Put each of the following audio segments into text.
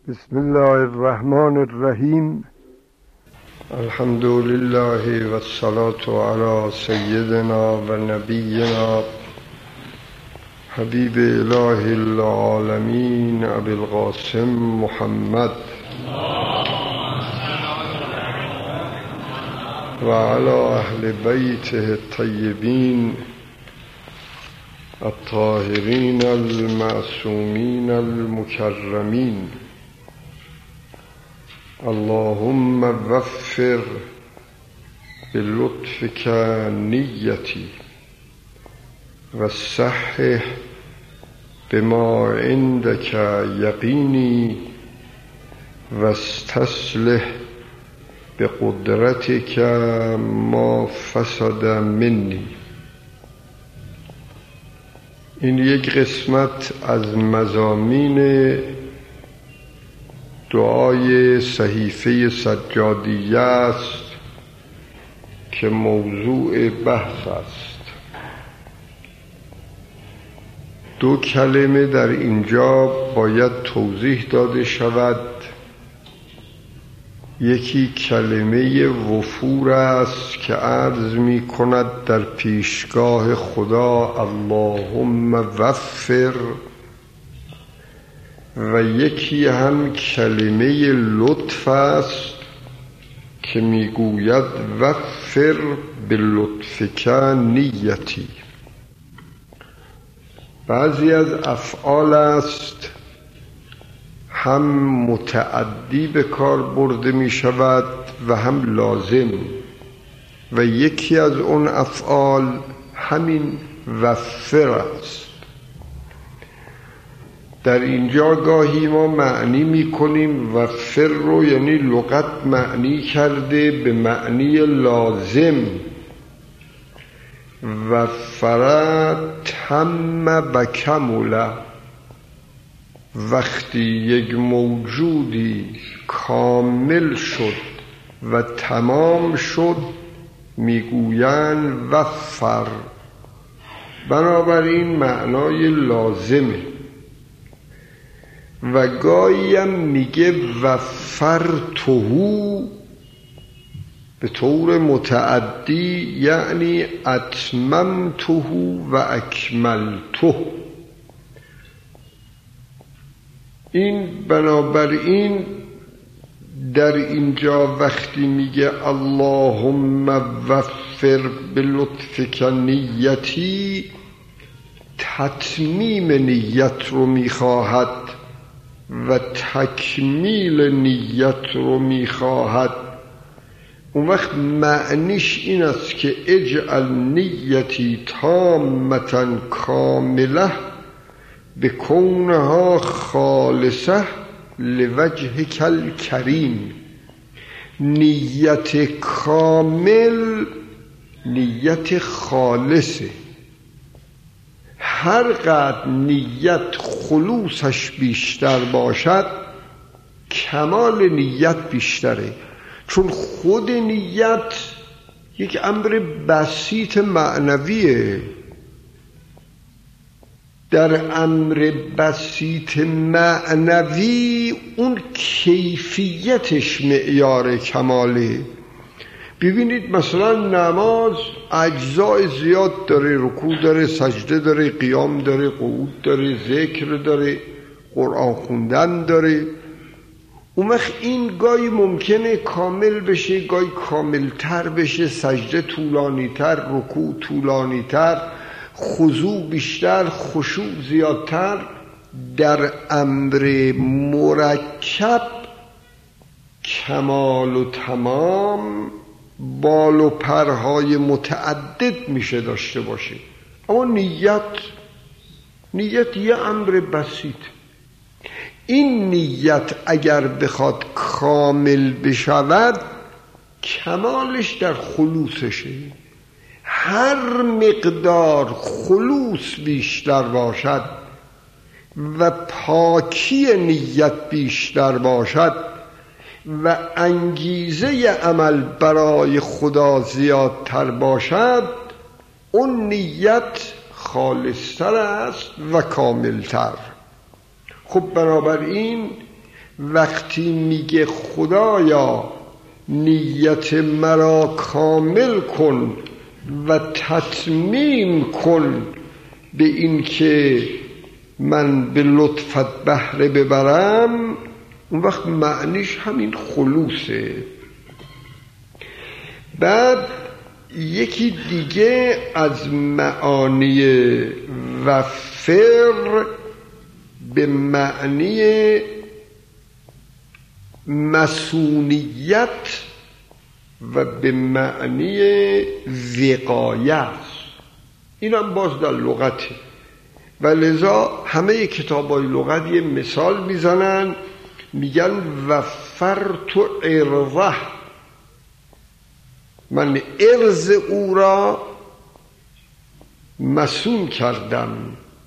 بسم الله الرحمن الرحیم. الحمد لله و الصلاة علی سیدنا و نبینا حبیب اله العالمین ابی القاسم محمد و علی اهل بیته الطیبین الطاهرین المعصومین المکرمین. اللهم وفر بلطفك نیتی و صحح بما عندك یقینی و استصلح بقدرتك ما فسد منی. این یک قسمت از مضامین دعای صحیفه سجادیه است که موضوع بحث است. دو کلمه در اینجا باید توضیح داده شود. یکی کلمه وفور است که عرض می کند در پیشگاه خدا اللهم وفر، و یکی هم کلمه لطف است که میگوید وفر بلطفک نیتی. بعضی از افعال است هم متعدی به کار برده می شود و هم لازم، و یکی از اون افعال همین وفر است. در اینجا گاهی ما معنی می کنیم وفر رو، یعنی لغت معنی کرده به معنی لازم. وفر تم و کمل، وقتی یک موجودی کامل شد و تمام شد میگویند وفر. بنابراین معنای لازمه. و گاهی هم میگه وفرتهو به طور متعدی، یعنی اتممتهو و اکملته. این بنابراین در اینجا وقتی میگه اللهم وفر بلطفک نیتی، تتمیم نیت رو میخواهد و تکمیل نیت رو میخواهد. اون وقت معنیش این است که اجعل نیتی تامتا کامله بکونها خالصه لوجهک الکریم. نیت کامل نیت خالصه. هر قدر نیت خلوصش بیشتر باشد کمال نیت بیشتره، چون خود نیت یک امر بسیط معنویه. در امر بسیط معنوی اون کیفیتش معیار کماله. ببینید مثلا نماز اجزای زیاد داره، رکوع داره، سجده داره، قیام داره، قعود داره، ذکر داره، قرآن خوندن داره. اون وقت این گاهی ممکنه کامل بشه، گاهی کاملتر بشه، سجده طولانیتر، رکوع طولانیتر، خضوع بیشتر، خشوع زیادتر. در امر مرکب کمال و تمام بال و پرهای متعدد میشه داشته باشه. اما نیت یه امر بسیط. این نیت اگر بخواد کامل بشود کمالش در خلوصشه. هر مقدار خلوص بیشتر باشد و پاکی نیت بیشتر باشد و انگیزه عمل برای خدا زیادتر باشد، اون نیت خالصتر است و کاملتر. خب بنابراین وقتی میگه خدایا نیت مرا کامل کن و تتمیم کن به این که من به لطفت بهره ببرم، اون وقت معنیش همین خلوصه. بعد یکی دیگه از معانی وفر به معنی مسئولیت و به معنی وقایت، این هم باز در لغته و لذا همه کتابای لغت یه مثال میزنن، میگن وفرت عرضه، من عرض او را مسئول کردم،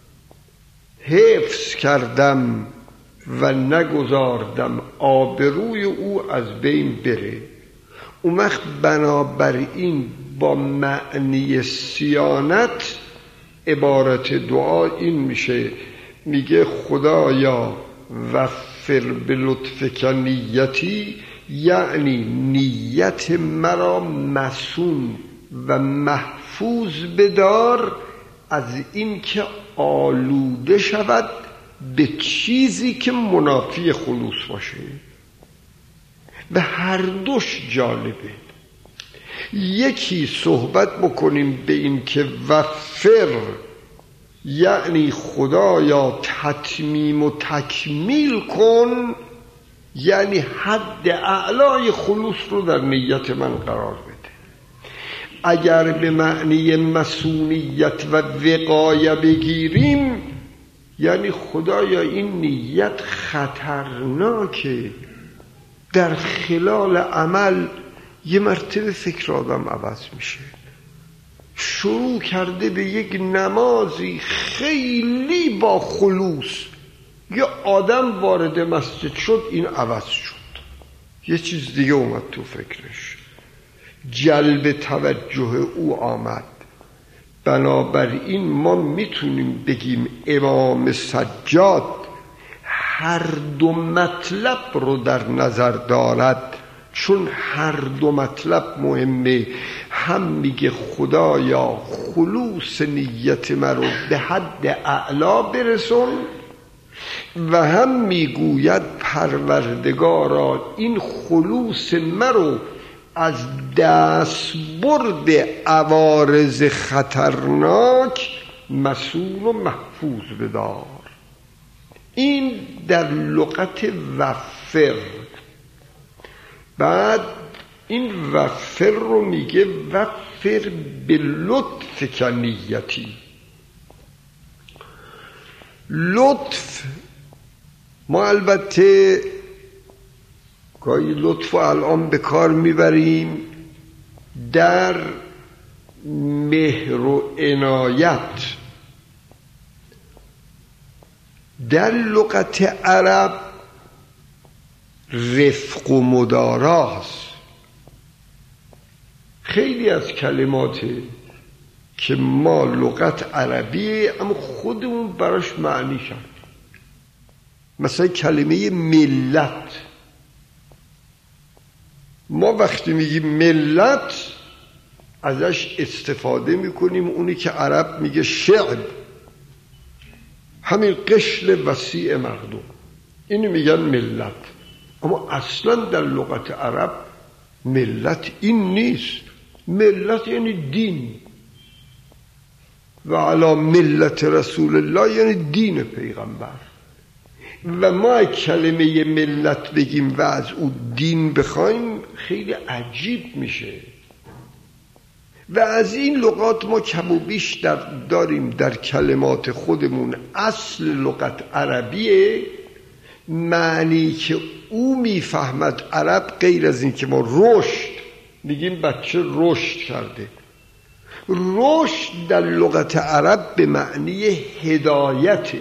حفظ کردم و نگذاردم آبروی او از بین بره. اون وقت بنابراین با معنی صیانت عبارت دعا این میشه، میگه خدایا وفر به لطفک نیتی، یعنی نیت مرا مسون و محفوظ بدار از این که آلوده شود به چیزی که منافی خلوص باشه. و هر دوش جالبه، یکی صحبت بکنیم به این که وفر یعنی خدایا تتمیم و تکمیل کن، یعنی حد اعلای خلوص رو در نیت من قرار بده. اگر به معنی مسئولیت و وقایه بگیریم، یعنی خدایا این نیت خطرناکه، در خلال عمل یه مرتبه فکر آدم عوض میشه، شروع کرده به یک نمازی خیلی با خلوص، یه آدم وارد مسجد شد این عوض شد، یه چیز دیگه اومد تو فکرش، جلب توجه او آمد. بنابراین ما میتونیم بگیم امام سجاد هر دو مطلب رو در نظر دارد، چون هر دو مطلب مهمه. هم میگه خدایا خلوص نیت مرا به حد اعلا برسون، و هم میگوید پروردگارا این خلوص مرا از دستبرد عوارض خطرناک مسئول و محفوظ بدار. این در لغت وفر. بعد این وفر رو میگه وفر به لطف کنیتی. لطف ما البته گاهی لطف الان به کار میبریم در مهر و عنایت. در لغت عرب رفق و مداراست. خیلی از کلمات که ما لغت عربیه اما خودمون براش معنی کرد، مثلا کلمه ملت، ما وقتی میگیم ملت ازش استفاده میکنیم اونی که عرب میگه شعب، همین قشر وسیع مردم، اینو میگن ملت. اما اصلا در لغت عرب ملت این نیست. ملت یعنی دین، و علی ملت رسول الله یعنی دین پیغمبر. و ما کلمه ملت بگیم و از او دین بخوایم خیلی عجیب میشه. و از این لغات ما کم و بیش داریم در کلمات خودمون. اصل لغت عربیه، معنی که او میفهمد عرب غیر از این که ما رشد میگیم بچه رشد کرده. رشد در لغت عرب به معنی هدایته،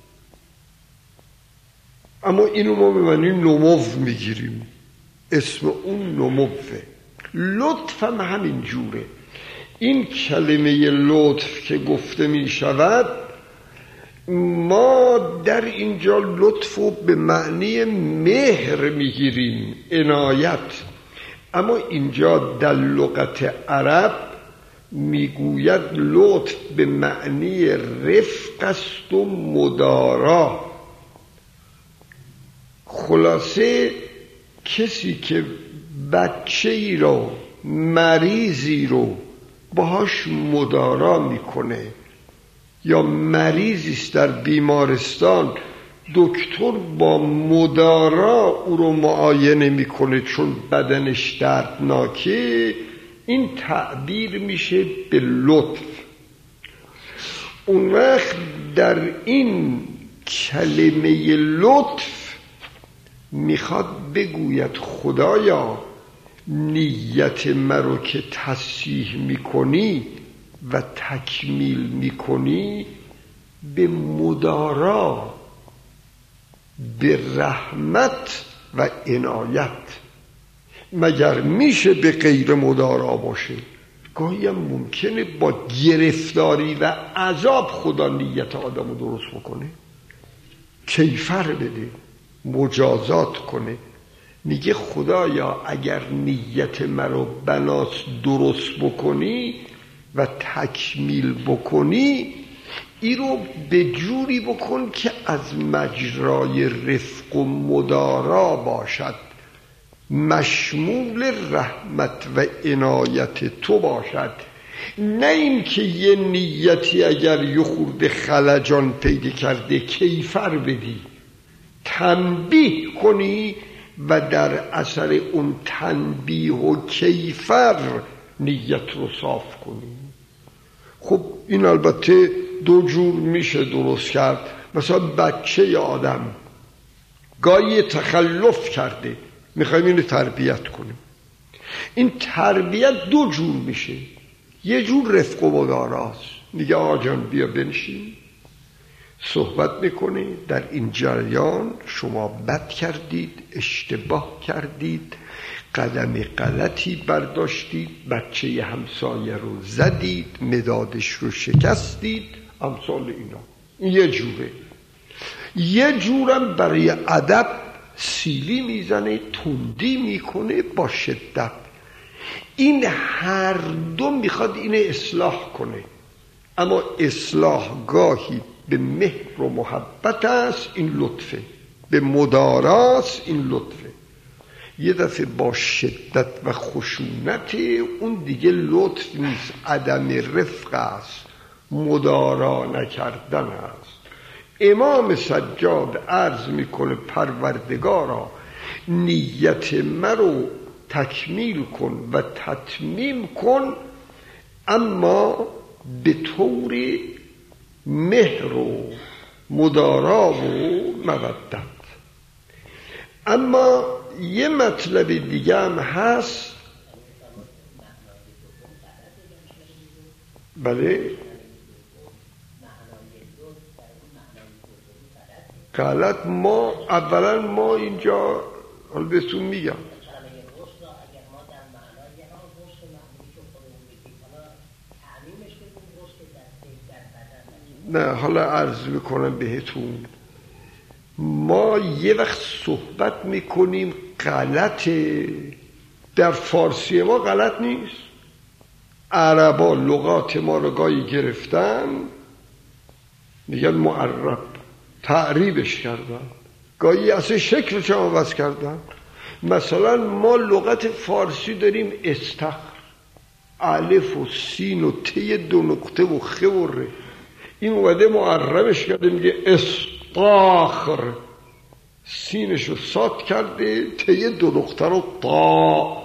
اما اینو ما به معنی نمو میگیریم، اسم اون نموه. لطف هم همین جوره. این کلمه لطف که گفته می شود ما در اینجا لطف رو به معنی مهر میگیریم، عنایت، اما اینجا در لغت عرب میگوید لطف به معنی رفق است و مدارا. خلاصه کسی که بچه ای رو، مریضی رو باهاش مدارا میکنه، یا مریضی است در بیمارستان، دکتر با مدارا او رو معاینه میکنه چون بدنش دردناکه، این تعبیر میشه به لطف. اون وقت در این کلمه لطف میخواد بگوید خدایا نیت مرا که تصحیح میکنی و تکمیل میکنی به مدارا، به رحمت و عنایت. مگر میشه به غیر مدارا باشه؟ گاهی هم ممکنه با گرفتاری و عذاب خدا نیت آدم رو درست بکنه، کیفر بده، مجازات کنه. میگه خدایا اگر نیت مرا بناس درست بکنی و تکمیل بکنی، ای رو به جوری بکن که از مجرای رفق و مدارا باشد، مشمول رحمت و عنایت تو باشد. نه این که یه نیتی اگر یه خورده خلجان پیدا کرده کیفر بدی، تنبیه کنی و در اثر اون تنبیه و کیفر نیت رو صاف کنی. خب این البته دو جور میشه درست کرد. مثلا بچه آدم گاهی تخلف کرده، میخوایم اینو تربیت کنیم. این تربیت دو جور میشه. یه جور رفق و مداراست، میگه آقا جان بیا بنشین، صحبت میکنه. در این جریان شما بد کردید، اشتباه کردید، قدم غلطی برداشتید، بچه همسایه رو زدید، مدادش رو شکستید، امثال اینا. این یه جوره. یه جورم برای ادب سیلی میزنه، تندی میکنه با شدت. این هر دو میخواد اینه اصلاح کنه، اما اصلاح گاهی به مهر و محبت است، این لطفه. به مداراست، این لطفه. یه دفعه با شدت و خشونت، اون دیگه لطف نیست، عدم رفق است، مدارا نکردن است. امام سجاد عرض میکنه پروردگارا نیت مرو تکمیل کن و تتمیم کن، اما به طور مهر و مدارا و مودت. اما یه مطلب دیگه هم هست. بله غلط. ما اولا ما اینجا حالا بهتون میگم، نه حالا عرض میکنم بهتون، ما یه وقت صحبت میکنیم غلطه، در فارسی ما غلط نیست. عربا لغات ما رو گاهی گرفتن میگن معرب، تعریبش کردن، گاهی اصلا شکلش هم عوض کردن. مثلا ما لغت فارسی داریم استخر، الف و سین و ت دو نقطه و خ و ر، این اومده معربش کرده میگه استاخر، سینش رو سات کرده، ت دو نقطه رو تا.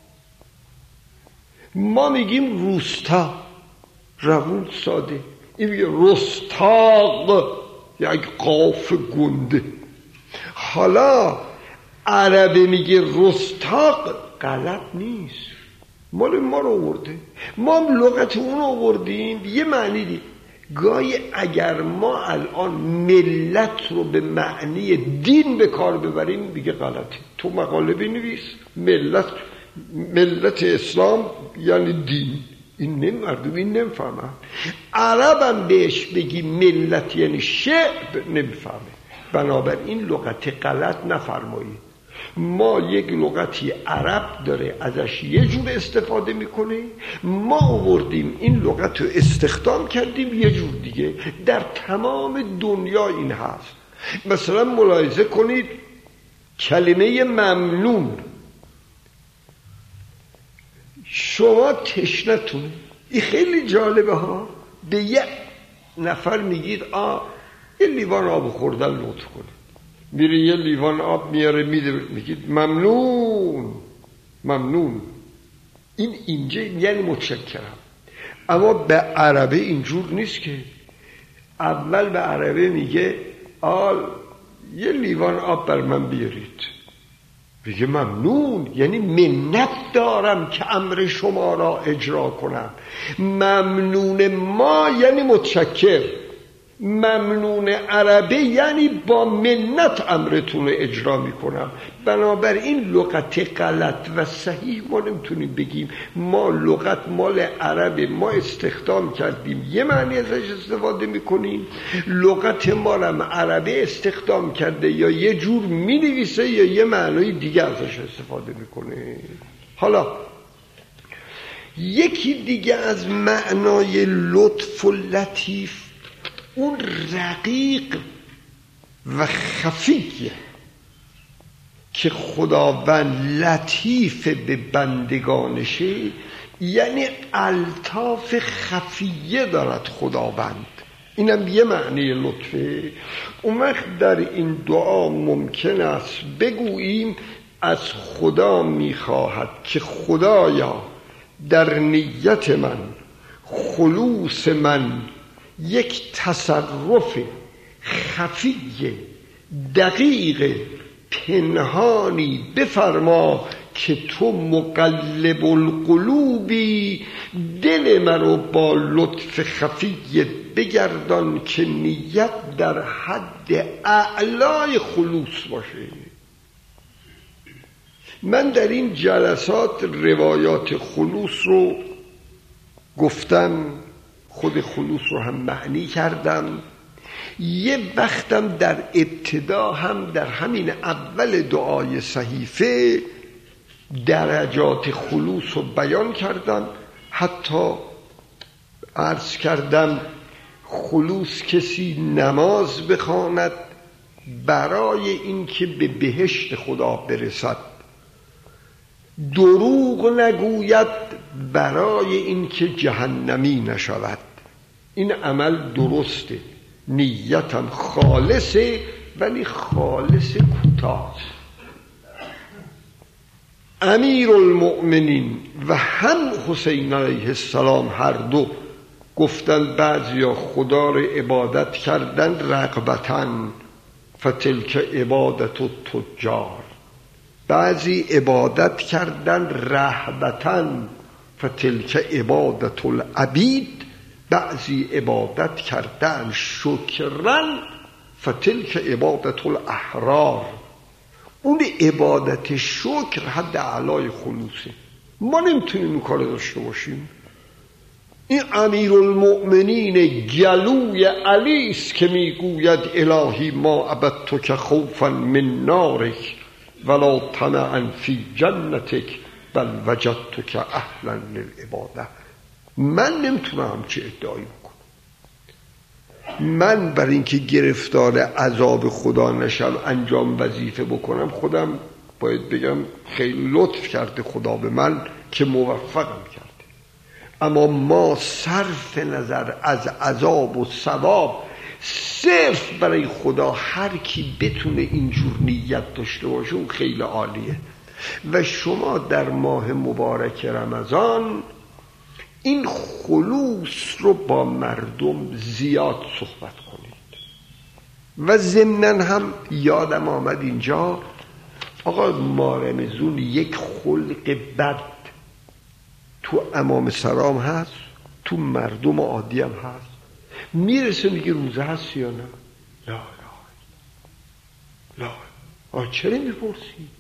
ما میگیم روستا، روون ساده، این میگه رستاق، یک قاف گنده. حالا عربه میگه رستاق، غلط نیست، مال ما رو آورده، ما هم لغت اون آوردیم یه معنی دی. گاهی اگر ما الان ملت رو به معنی دین به کار ببریم میگه غلطه. تو مقاله بنویس ملت اسلام یعنی دین، این مردم این نمیفهمن. عربم بهش بگی ملت یعنی شعب نمیفهمه. بنابراین لغت غلط نفرمایید. ما یک لغتی عرب داره ازش یه جور استفاده میکنه، ما آوردیم این لغت رو استخدام کردیم یه جور دیگه. در تمام دنیا این هست. مثلا ملاحظه کنید کلمه ممنون، شما تشنتون، این خیلی جالبه ها، به یک نفر میگید یه لیوان آب خوردن لطف کنه، میره یه لیوان آب میاره میده، میگید ممنون ممنون. این اینجا یعنی متشکرم. اما به عربه اینجور نیست که اول به عربه میگه یه لیوان آب بر من بیارید، بگه ممنون یعنی منت دارم که امر شما را اجرا کنم. ممنون ما یعنی متشکر. ممنون عربه یعنی با منت امرتون رو اجرا میکنم. بنابراین لغت غلط و صحیح ما نمیتونیم بگیم. ما لغت مال عربه، ما استخدام کردیم یه معنی ازش استفاده میکنیم، لغت ما هم عربه استخدام کرده یا یه جور مینویسه یا یه معنی دیگه ازش استفاده میکنه. حالا یکی دیگه از معنای لطف و لطیف اون رقیق و خفیه که خداوند لطیف به بندگانشه، یعنی الطاف خفیه دارد خداوند. اینم یه معنی لطفه. اون وقت در این دعا ممکن است بگوییم از خدا میخواهد که خدایا در نیت من، خلوص من، یک تصرف خفی دقیق پنهانی بفرما که تو مقلب القلوبی، دل مرا با لطف خفی بگردان که نیت در حد اعلای خلوص باشه. من در این جلسات روایات خلوص رو گفتم، خود خلوص رو هم معنی کردم. یه وقتم در ابتدا هم در همین اول دعای صحیفه درجات خلوص رو بیان کردم. حتی عرض کردم خلوص کسی نماز بخواند برای اینکه به بهشت خدا برسد، دروغ نگوید برای اینکه جهنمی نشود. این عمل درسته، نیتم خالصه ولی خالص کوتاه. امیر المؤمنین و هم حسین علیه السلام هر دو گفتن بعضیا خدا رو عبادت کردن رغبتن فتلک عبادت التجار، بعضی عبادت کردن رهبتن فتلک عبادت العبید، بعضی عبادت کردن شکرن فتلک عبادت الاحرار. اون عبادت شکر حد اعلای خلوصه. ما نمیتونیم این کار داشته باشیم. این امیر المؤمنین گلوی علی است که میگوید الهی ما عبدتک خوفا من نارک ولا طمعا فی جنتک بل وجدتک اهلا للعباده. من نمیتونم چه ادعایی بکنم. من برای اینکه گرفتار عذاب خدا نشم انجام وظیفه بکنم، خودم باید بگم خیلی لطف کرده خدا به من که موفقم کرده. اما ما صرف نظر از عذاب و ثواب صرف برای خدا، هر کی بتونه اینجور نیت داشته باشه اون خیلی عالیه. و شما در ماه مبارک رمضان این خلوص رو با مردم زیاد صحبت کنید. و ضمناً هم یادم آمد اینجا آقا مارمزون یک خلق بد تو امام سرام هست، تو مردم عادی هم هست. میرسه میگه روزه هست یا نه؟ لا. چرا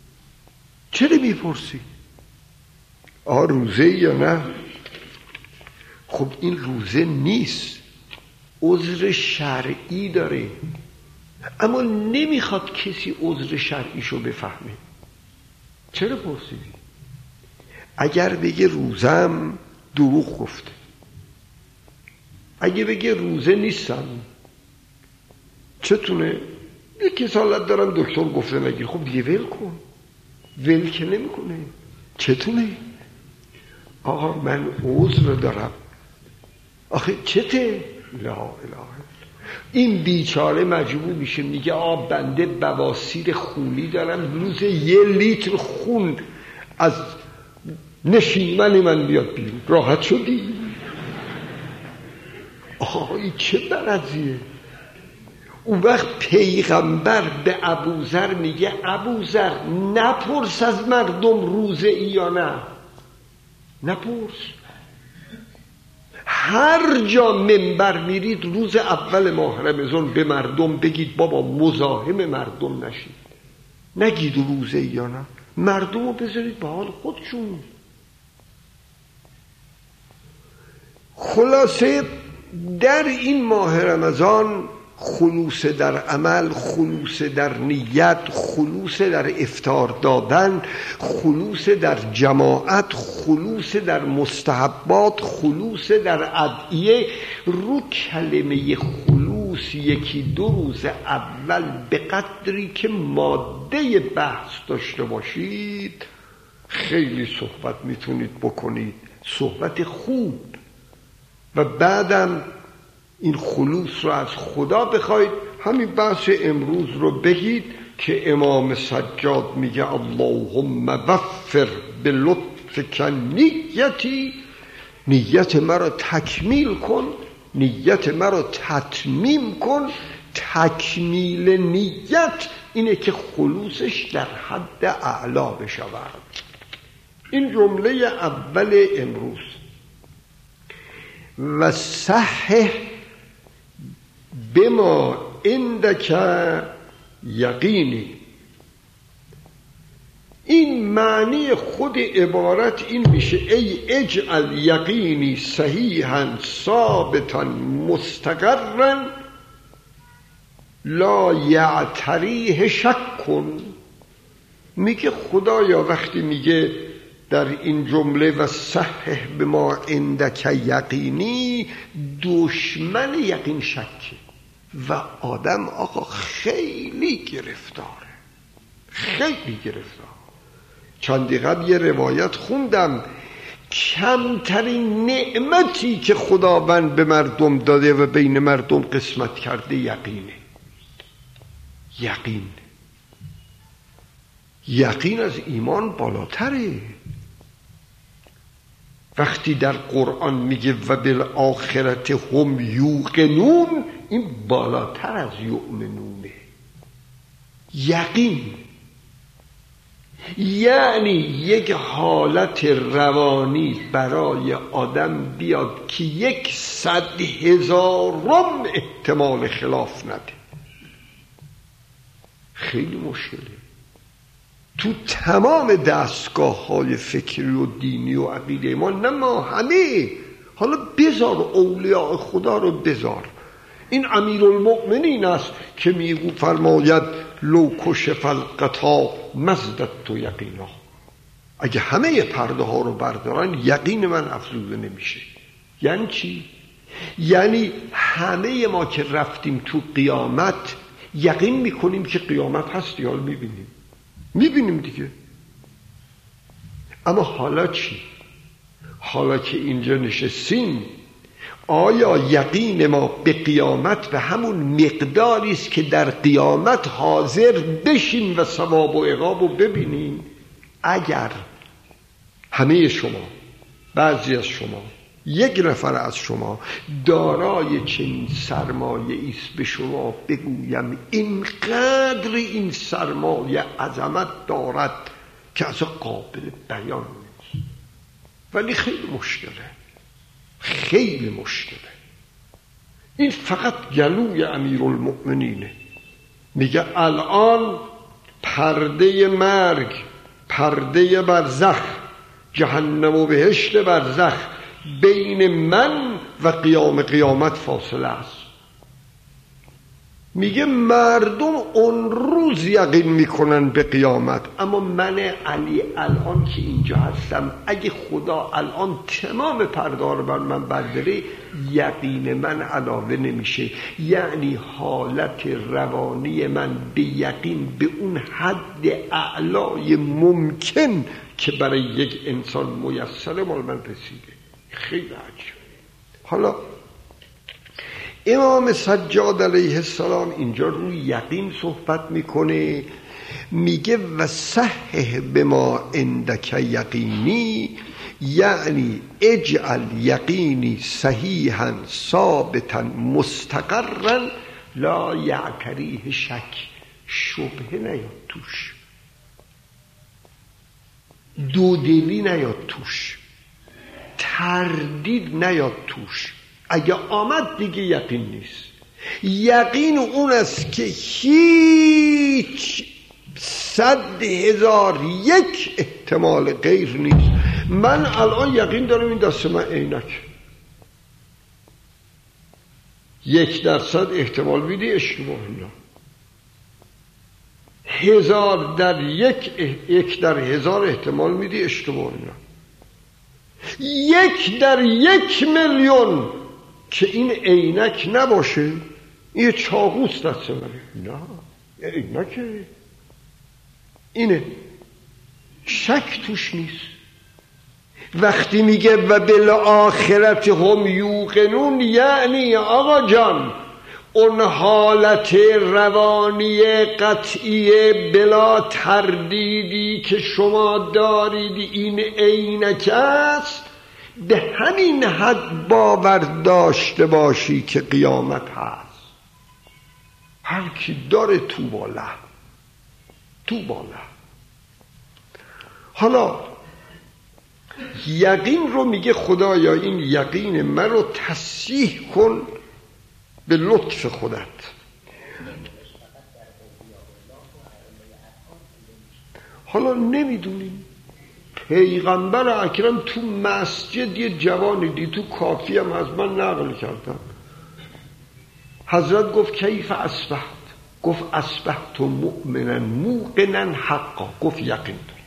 میپرسی؟ روزه یا نه؟ خب این روزه نیست، عذر شرعی داره، اما نمیخواد کسی عذر شرعیشو بفهمه. چرا پرسیدی؟ اگر بگه روزم دروغ گفته، اگه بگه روزه نیستم، چتونه؟ یک کسالت دارم دکتر گفته نگیر. خب دیگه ول کن. ول که نمی کنه. چتونه؟ آقا من عذر دارم. آخه چته؟ لا اله. این بیچاره مجبور میشه میگه بنده بواسیر خونی دارم، روز 1 لیتر خون از نشیمن من بیاد بیرون. راحت شدی؟ این چه مرضیه؟ اون وقت پیغمبر به ابوذر میگه ابوذر نپرس از مردم روزه ای یا نه، نپرس. هر جا منبر میرید روز اول ماه رمضان به مردم بگید بابا مزاحم مردم نشید، نگید روزه ای یا نه، مردم رو بذارید به حال خودشون. خلاصه در این ماه رمضان خلوص در عمل، خلوص در نیت، خلوص در افطار دادن، خلوص در جماعت، خلوص در مستحبات، خلوص در ادعیه. رو کلمه خلوص 1-2 روز اول به قدری که ماده بحث داشته باشید خیلی صحبت میتونید بکنید، صحبت خوب. و بعدم این خلوص رو از خدا بخواید. همین بحث امروز رو بگید که امام سجاد میگه اللهم وفر بلطفک نیتی، نیت مرا تکمیل کن، نیت مرا تتمیم کن. تکمیل نیت اینه که خلوصش در حد اعلا بشود. این جمله اول امروز. و صحح بما عندک یقینی، این معنی خود عبارت این میشه ای اجعل یقینی صحیحا ثابتا مستقرا لا یعتریه شک کن. میگه خدایا وقتی میگه در این جمله و صحح بما عندک یقینی، دشمن یقین شکه و آدم آقا خیلی گرفتاره، خیلی گرفتار. چندی قبل یه روایت خوندم کمترین نعمتی که خداوند به مردم داده و بین مردم قسمت کرده یقینه. یقین از ایمان بالاتره. وقتی در قرآن میگه و بالآخرت هم یوقنون، این بالاتر از یؤمنونه. یقین یعنی یک حالت روانی برای آدم بیاد که 100,000 احتمال خلاف نده. خیلی مشکله. تو تمام دستگاه‌های فکری و دینی و عقیده ما، نه ما همه، حالا بذار اولیاء خدا رو بذار. این امیرالمؤمنین است که میگو فرماید لو کشف الغطا مزددت یقینا. اگه همه پرده ها رو بردارن یقین من افزوده نمیشه. یعنی چی؟ یعنی همه ما که رفتیم تو قیامت یقین میکنیم که قیامت هست، یا میبینیم دیگه. اما حالا چی؟ حالا که اینجا نشستیم، آیا یقین ما به قیامت به همون مقداری است که در قیامت حاضر بشیم و ثواب و عقاب رو ببینیم؟ اگر همه شما، بعضی از شما، 1 نفر از شما دارای چنین سرمایه ایست، به شما بگویم اینقدر این سرمایه عظمت دارد که اصلا قابل بیان نیست، ولی خیلی مشکله، خیلی مشکله. این فقط گلوی امیرالمؤمنینه. میگه الان پرده مرگ، پرده برزخ، جهنم و بهشت برزخ بین من و قیامت فاصله است. میگه مردم اون روز یقین میکنن به قیامت، اما من علی الان که اینجا هستم، اگه خدا الان تمام پرده رو بر من برداره، یقین من علاوه نمیشه. یعنی حالت روانی من به یقین به اون حد اعلای ممکن که برای یک انسان میسره مال من رسیده. خیلی عجیبه. حالا امام سجاد علیه السلام اینجا روی یقین صحبت میکنه، میگه و صحح بما عندک یقینی، یعنی اجعل یقینی صحیحا ثابتا مستقرا لا یعتریه شک، شبهه نیاد توش، دودلی نیاد توش، تردید نیاد توش. اگه آمد دیگه یقین نیست. یقین اون است که هیچ 100,000 یک احتمال غیر نیست. من الان یقین دارم این دست من عینک، 1% احتمال میدی اشتباه، نه 1000 در 1 در 1000 احتمال میدی اشتباه، نه 1 در 1,000,000 که این عینک نباشه، این چاقوست دست منه، نه عینکه، اینه، شک توش نیست. وقتی میگه و بالآخرت هم یوقنون، یعنی آقا جان اون حالت روانی قطعی بلا تردیدی که شما دارید این عینک است، به همین حد باور داشته باشی که قیامت هست. هر کی داره تو بالا. حالا یقین رو میگه خدایا این یقین من رو تصحیح کن به لطف خودت. حالا نمیدونیم پیغمبر اکرم تو مسجد یه جوانی دید، تو کافی هم از من نقل کردم، حضرت گفت کیف اصبحت؟ گفت اصبحت مؤمنا موقنا حقا. گفت یقین دارم.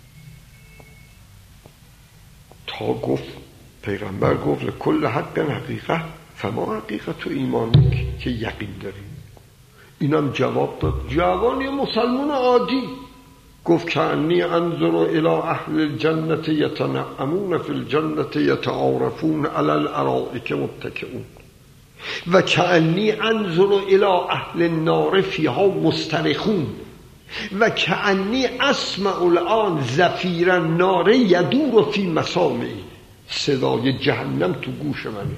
تا گفت پیغمبر گفت لکل حق حقیقه فما حقیقت و ایمان که یقین داریم. اینم جواب داد، جوانی مسلمان عادی گفت کانی انظر الى اهل الجنة یتنعمون فی الجنة یتعارفون علی الارائک متکئون و کانی انظر الى اهل النار فیها مسترخون و کانی اسمع الان زفیر النار یدور فی مسامعی. صدای جهنم تو گوش منه.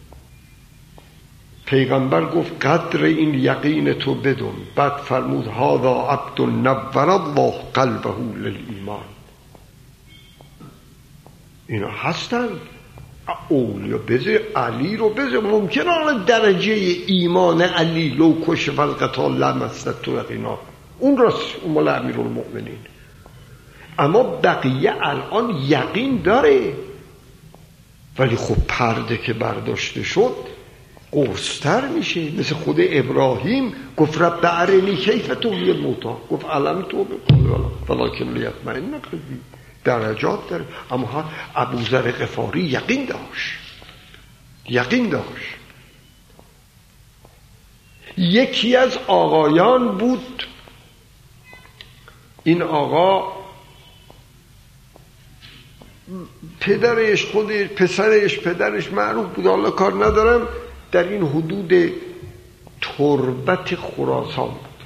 پیغمبر گفت قدر این یقین تو بدون. بعد فرمود هذا عبد نور الله قلبه للایمان. اینا هستن اولیا. بذار علی رو بذار، ممکنه الان درجه ایمان علی لو کشف القتال لمست تو یقینا، اون راست، اون مال امیرالمؤمنین. اما بقیه الان یقین داره، ولی خب پرده که برداشته شد قرص‌تر میشه. مثل خود ابراهیم گفت رب ارنی کیف تحیی الموتی، گفت علم تو ولکن لیطمئن قلبی. درجات داره. اما ابوذر غفاری یقین داشت. یکی از آقایان بود، این آقا پدرش، خودش، پسرش، پدرش معروف بود، حالا کار ندارم، در این حدود تربت خراسان بود.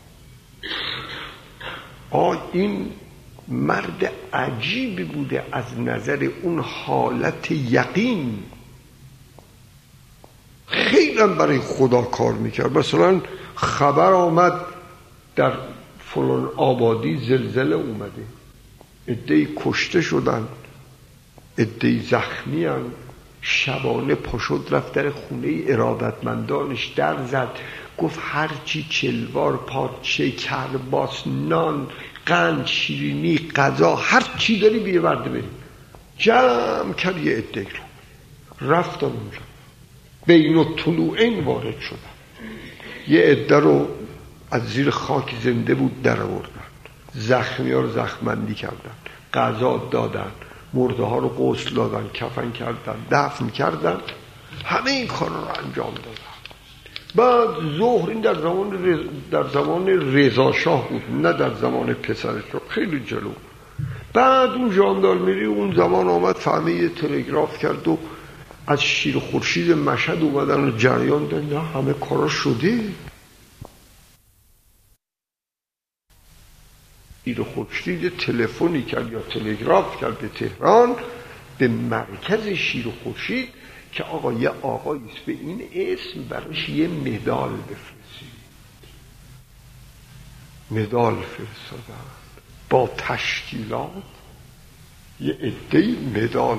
این مرد عجیبی بوده از نظر اون حالت یقین. خیلی برای خدا کار میکرد. مثلا خبر آمد در فلان آبادی زلزله اومده، عده‌ای کشته شدن، عده‌ای زخمی هن. شبانه پاشد رفت در خونه ارادتمندانش در زد، گفت هرچی چلوار، پارچه، کرباس، نان، قند، شیرینی، غذا، هر چی داری بیارده بریم. جمع کرد یه عده رو. رفتن اونجا، بین الطلوعین وارد شدن، یه عده رو از زیر خاک زنده بود در آوردن، زخمی ها رو زخم‌بندی کردن، غذا دادن، مرده ها رو غسل دادن، کفن کردن، دفن کردن، همه این کار رو انجام دادن. بعد ظهر، این در زمان رضا شاه بود، نه در زمان پسرش، خیلی جلو. بعد اون ژاندارمری اون زمان آمد فهمید، تلگراف کرد و از شیر خورشید مشهد اومدن و جریان دادن، نه همه کارا شده. شیر خورشید تلفنی کرد یا تلگراف کرد به تهران، به مرکز شیر خورشید، که آقا یه آقایی است به این اسم، براش یه مدال بفرستید. مدال فرستادن با تشکیلات، یه عده‌ای مدال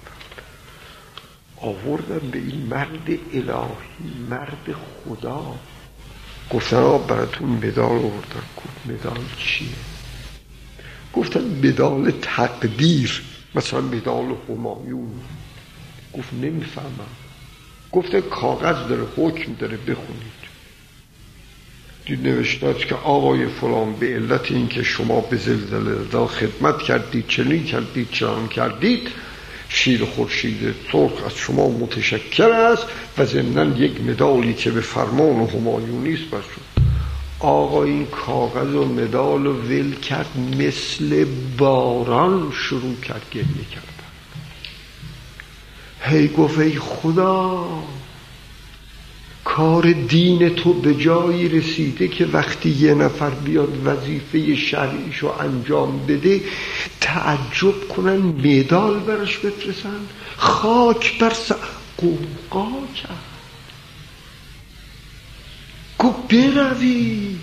آوردن به این مرد الهی، مرد خدا. گفتن آقا براتون مدال آوردن. گفت مدال چیه؟ گفتن مدال تقدیر، مثلا مدال همایون. گفت نمیفهمم. گفته کاغذ داره، حکم داره، بخونید. دید نوشته که آقای فلان به علت این که شما به زلزله خدمت کردید، چنین کردید، چنان کردید، شیر خورشید سرخ از شما متشکر است و ضمناً یک مدالی که به فرمان همایونی است بر شما. آقا این کاغذ و مدال و ول کرد، مثل باران شروع کرد گریه کردن. هی گفت ای خدا، کار دین تو به جایی رسیده که وقتی یه نفر بیاد وظیفه شرعیشو انجام بده تعجب کنن مدال برش بفرستن. خاک بر قوقا کرد. گفت بروید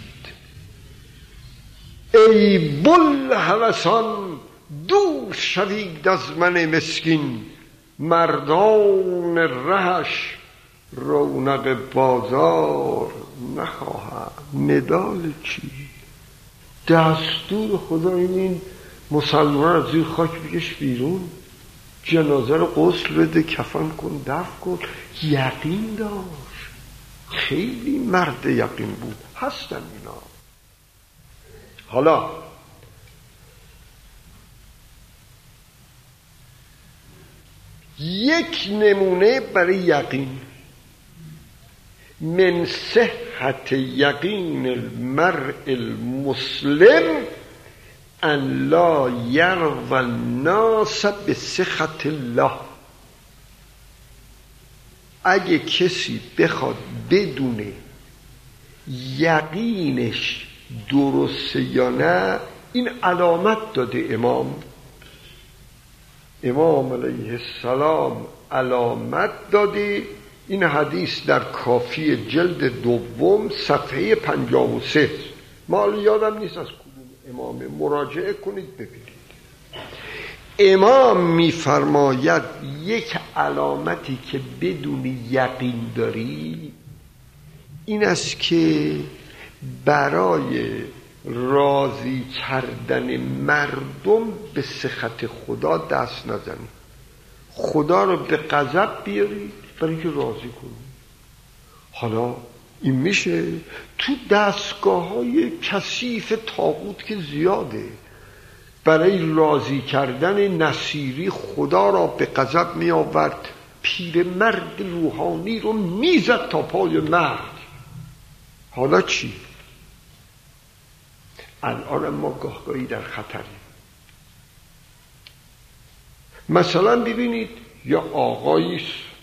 ای بوالهوسان، دور شوید از من مسکین، مردان رهش رونق بازار نخواهم. مدال چی؟ دستور خدا این مسلمان از زیر خاک بکش بیرون، جنازه رو غسل بده، کفن کن، دفن کن. یقین داشت، خیلی مرد یقین بود. هستن اینا. حالا یک نمونه برای یقین، من صحت یقین المرء المسلم ان لا یرضی الناس بسخط الله. اگه کسی بخواد بدونه یقینش درسته یا نه، این علامت داده امام علیه السلام علامت داده. این حدیث در کافی جلد دوم صفحه 53. مال یادم نیست از کدوم امامه، مراجعه کنید ببینید. امام میفرماید یک علامتی که بدون یقین داری این است که برای راضی کردن مردم به سخط خدا دست نزنی، خدا رو به غضب بیاری برای که راضی کنی. حالا این میشه تو دستگاه‌های کثیف طاغوت که زیاده، برای راضی کردن نصیری خدا را به غضب می آورد، پیرمرد روحانی رو میزد تا پای مرگ. حالا چی؟ الان ما گاهگاهی در خطریم. مثلا ببینید یا آقاییست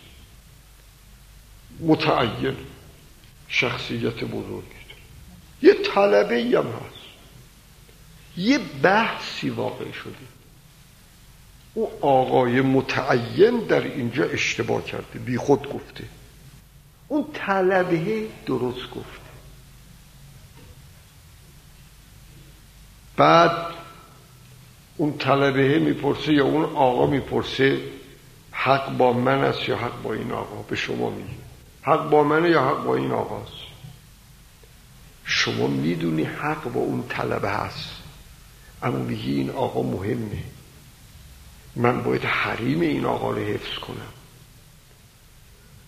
متعین، شخصیت بزرگی، یه طلبه هم هست، یه بحثی واقع شده، او آقای متعین در اینجا اشتباه کرده، بی خود گفته، اون طلبه درست گفته. بعد اون طلبه میپرسه یا اون آقا میپرسه حق با من است یا حق با این آقا؟ به شما میگه حق با منه یا حق با این آقاست. شما میدونی حق با اون طلبه هست، اما میگی این آقا مهمه، من باید حریم این آقا رو حفظ کنم.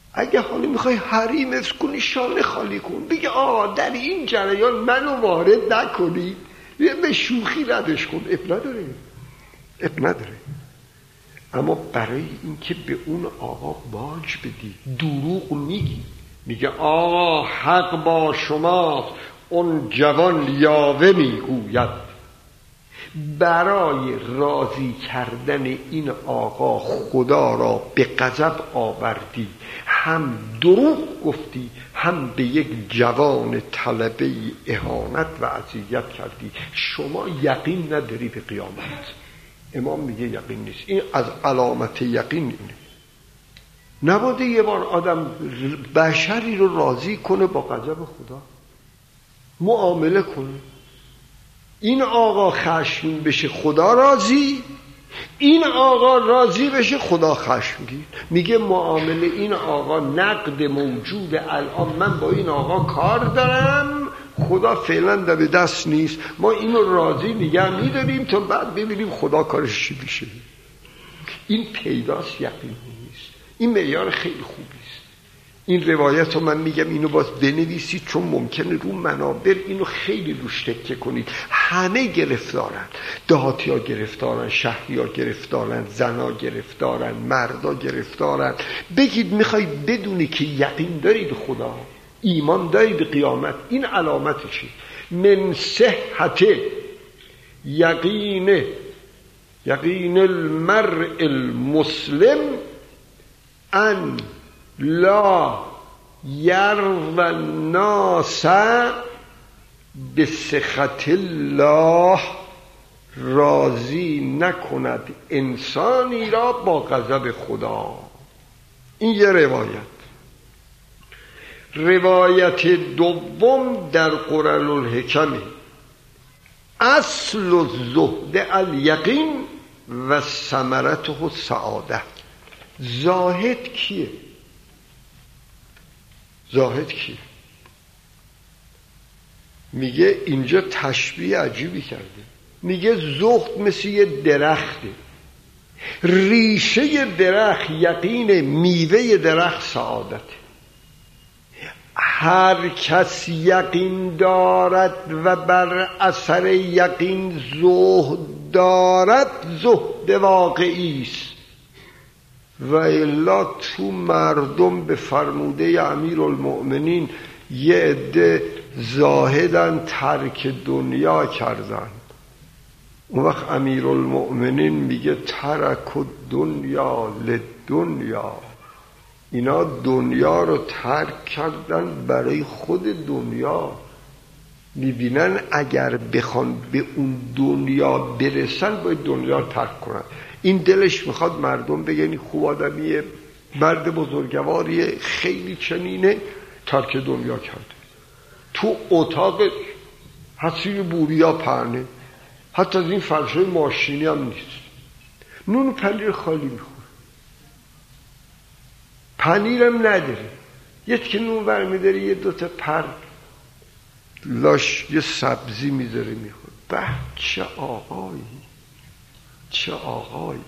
اگه حالی میخوای حریمت کنی شانه خالی کن، بگه در این جریان منو وارد نکنی، به شوخی ردش کن، اب نداره. اما برای اینکه به اون آقا باج بدی، دروغ میگه آقا حق با شماست، اون جوان یاوه میگوید. برای راضی کردن این آقا خدا را به غضب آوردی، هم دروغ گفتی، هم به یک جوان طلبه اهانت و اذیت کردی. شما یقین نداری به قیامت. امام میگه یقین نیست. این از علامت یقین اینه. نباید یه بار آدم بشری رو راضی کنه با غضب خدا، معامله کنه. این آقا خشمگین بشه خدا راضی، این آقا راضی بشه خدا خشمگین. میگه معامله این آقا نقد موجود الان، من با این آقا کار دارم، خدا فعلا در دست نیست، ما اینو راضی نگه میداریم تا بعد ببینیم خدا کارش چی میشه. این پیداست، یقین نیست. این معیار خیلی خوبی است. این روایت رو من میگم اینو باز بنویسید، چون ممکنه رو منابر اینو خیلی روش تکیه کنید. همه گرفتارن، دهاتی ها گرفتارن، شهری ها گرفتارن، زن ها گرفتارن، مرد ها گرفتارن. بگید میخواید بدونی که یقین داری به خدا، ایمان داری به قیامت، این علامتشه. من صحت یقین المرء المسلم ان لا یرضی الناس به سخط الله، راضی نکند انسانی را با غضب خدا. این یه روایت دوم در قرآن الحکمه. اصل الزهد الیقین و ثمرته السعاده. زاهد کیه؟ میگه اینجا تشبیه عجیبی کرده. میگه زهد مثل یه درخته، ریشه درخت یقین، میوه درخت سعادته. هر کس یقین دارد و بر اثر یقین زهد دارد، زهد واقعی است. و الا تو مردم به فرموده امیرالمؤمنین یه عده زاهدن، ترک دنیا کردن. اون وقت امیرالمؤمنین میگه ترک دنیا لدنیا، اینا دنیا رو ترک کردن برای خود دنیا. میبینن اگر بخوان به اون دنیا برسن باید دنیا رو ترک کنن. این دلش میخواد مردم بگن خوب آدمیه، مرد بزرگواریه، خیلی چنینه، ترک دنیا کرده. تو اتاق حسیر بوریا پهنه، حتی از این فرشای ماشینی هم نیست، نون و پنیر خالی میخوره، پنیرم نداره، یکی نون برمیداره، یه دوتا پر لاش یه سبزی میذاره میخوره. به چه آقایی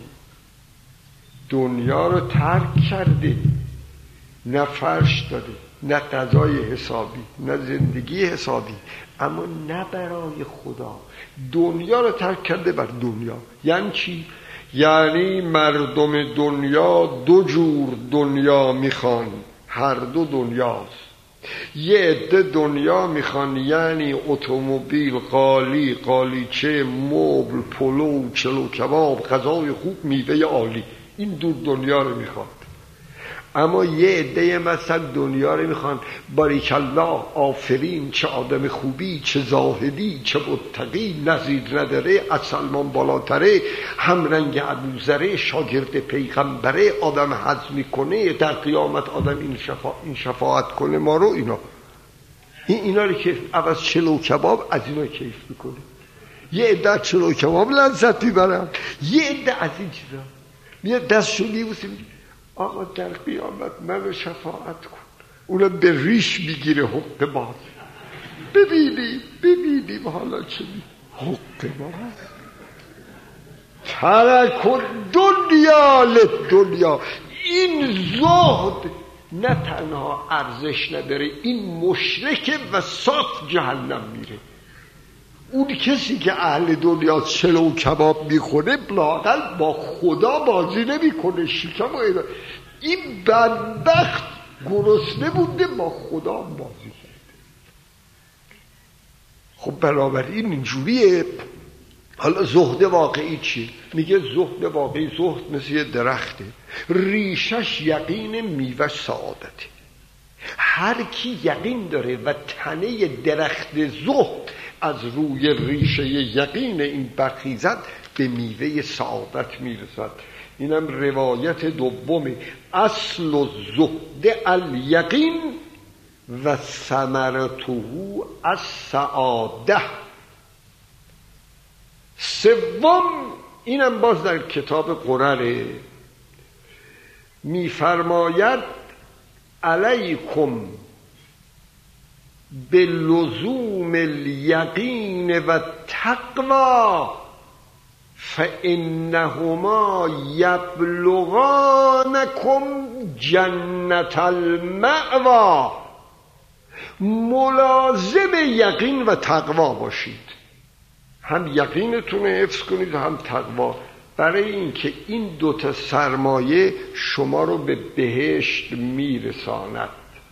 دنیا رو ترک کرده، نه فرش داده، نه غذای حسابی، نه زندگی حسابی، اما نه برای خدا. دنیا رو ترک کرده بر دنیا. یعنی چی؟ یعنی مردم دنیا دو جور دنیا میخوان، هر دو دنیاست. یه عده دنیا میخوان، یعنی اتومبیل، قالیچه، مبل، پلو، چلو کباب، غذای خوب، میوه عالی، این دو دنیا رو میخواد. اما یه عده مثلا دنیا رو میخوان، باریکالله، آفرین، چه آدم خوبی، چه زاهدی، چه متقی، نظیر نداره، از سلمان بالاتره، هم رنگ ابوذره، شاگرد پیغمبره، آدم هضم میکنه، در قیامت آدم این شفاعت کنه ما رو. اینا رو که عوض چلو کباب از اینا کیف میکنه. یه عده چلو کباب لذت میبرن، یه عده از این چیزا میاد دستشو میبوسه، آقا در قیامت منو شفاعت کن. اونا به ریش میگیره حق باز. ببینیم حالا چه حق باز. ترک دنیا لدنیا. این زهد نه تنها ارزش نداره، این مشرکه و صاف جهنم میره. اون کسی که اهل دنیا چلو و کباب میخوره لااقل با خدا بازی نمیکنه، شکم و این بدبخت گرسنه بوده با خدا بازی کرده. خب بنابراین اینجوریه. حالا زهد واقعی چی؟ میگه زهد واقعی، زهد مثل یه درخته، ریشش یقین میوه سعادته. هر کی یقین داره و تنه درخت زهد از روی ریشه یقین این برخیزد به میوه سعادت میرسد. اینم روایت دومه. اصل الزهد الیقین و ثمرته السعاده. سوم، اینم باز در کتاب قرآن میفرماید علیکم بلزوم الیقین و تقوی فانهما یبلغانکم جنت المأوی. ملازم یقین و تقوا باشید، هم یقینتون رو حفظ کنید هم تقوا، برای اینکه این دوتا سرمایه شما رو به بهشت میرساند.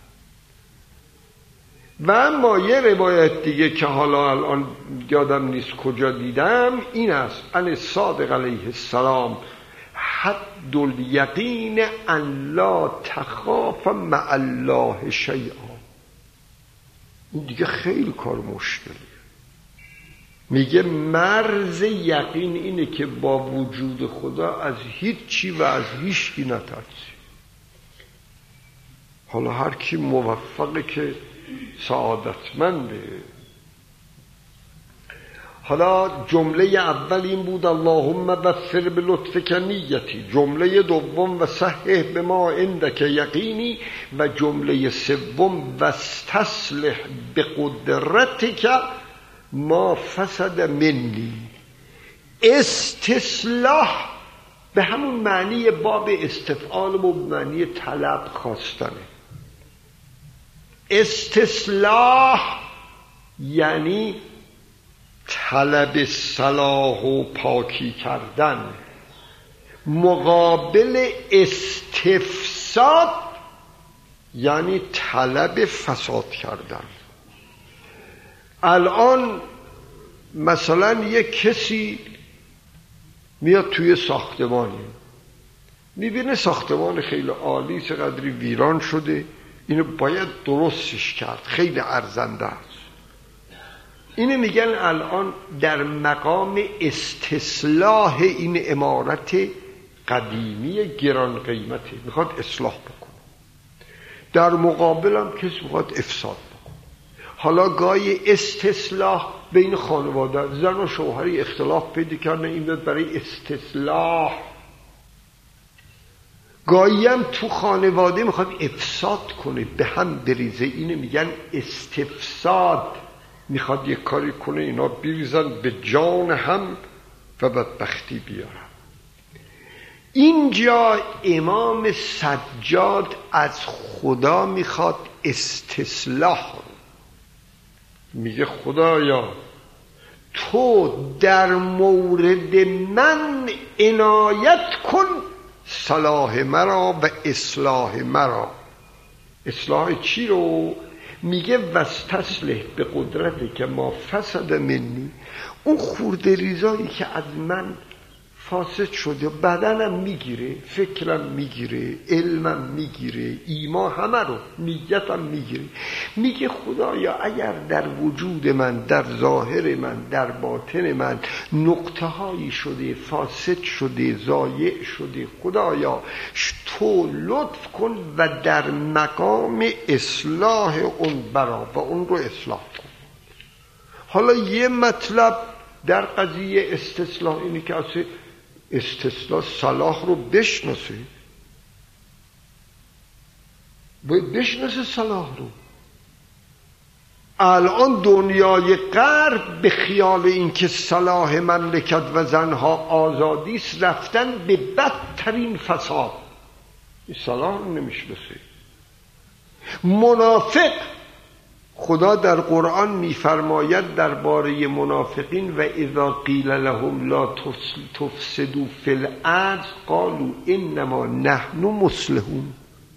و اما یه روایت دیگه که حالا الان یادم نیست کجا دیدم، این است ان صادق علیه السلام حد الیقین ان لا تخاف مع الله شیئا. این دیگه خیلی کار مشکلیه. میگه مرز یقین اینه که با وجود خدا از هیچ چی و از هیچ کی نترسی. حالا هر کی موفقه که سعادتمنده. حالا جمله اول این بود اللهم وفر بلطفک نیتی، جمله دوم و صحح بما عندک یقینی، و جمله سوم واستصلح بقدرتک ما فسد منی. استصلاح به همون معنی باب استفعال و معنی طلب خواستنه. استصلاح یعنی طلب صلاح و پاکی کردن، مقابل استفساد یعنی طلب فساد کردن. الان مثلا یک کسی میاد توی ساختمانی، میبینه ساختمان خیلی عالی چقدری ویران شده، اینو باید درستش کرد، خیلی ارزنده است. اینو میگن الان در مقام استصلاح این عمارت قدیمی گران قیمته، میخواد اصلاح بکنه. در مقابل هم کسی میخواد افساد بکنه. حالا گاهی استصلاح بین خانواده، زن و شوهری اختلاف پیدا کردن، این داد برای استصلاح. گاهی هم تو خانواده میخواد افساد کنه، به هم بریزه، اینو میگن استفساد. میخواد یک کاری کنه اینا بریزن به جان هم و بدبختی بیارن. اینجا امام سجاد از خدا میخواد استصلاح کنه. میگه خدایا تو در مورد من عنایت کن، صلاح مرا و اصلاح مرا. اصلاح چی رو؟ میگه واستصلح به قدرتی که ما فسد منی، اون خورده ریزایی که از من فاسد شده، بدنم میگیره، فکرم میگیره، علمم میگیره، ایمان همه رو، نیتم میگیره. میگه خدایا اگر در وجود من، در ظاهر من، در باطن من نقطه هایی شده، فاسد شده، ضایع شده، خدایا تو لطف کن و در مقام اصلاح اون برا و اون رو اصلاح کن. حالا یه مطلب در قضیه استصلاح اینه که اصلا استصلاح صلاح رو بشناسه، باید بشناسه صلاح رو. الان دنیای غرب به خیال اینکه صلاح مملکت و زنها آزادی است رفتن به بدترین فساد. این صلاح رو نمیشناسه. منافق خدا در قرآن میفرماید درباره منافقین و اذا قیل لهم لا تفسدوا فی الارض قالوا انما نحن مصلحون.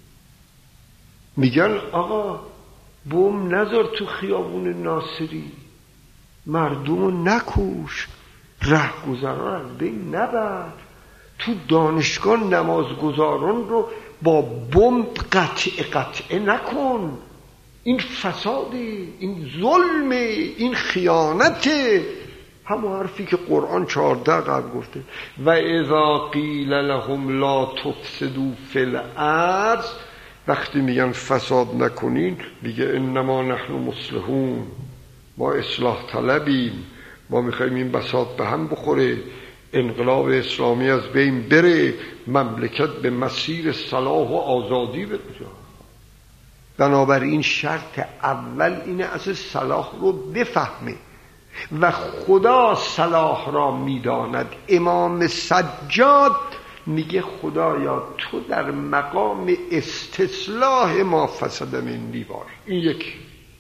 میگن آقا بم نذار تو خیابون ناصری، مردمو نکوش، رهگذران از بین نبر، تو دانشگاه نمازگزاران رو با بم قطعه نکن، این فساده، این ظلمه، این خیانته. همون حرفی که قرآن 14 قبل گفته و اذا قیل لهم لا تفسدوا فی الارض، وقتی میگن فساد نکنین میگه انما نحن مصلحون، ما اصلاح طلبیم، ما میخوایم این بساط به هم بخوره، انقلاب اسلامی از بین بره، مملکت به مسیر صلاح و آزادی بره. بنابراین شرط اول اینه اصل صلاح رو بفهمه و خدا صلاح را میداند. امام سجاد میگه خدایا تو در مقام استصلاح ما فسد منی باش. این یکی.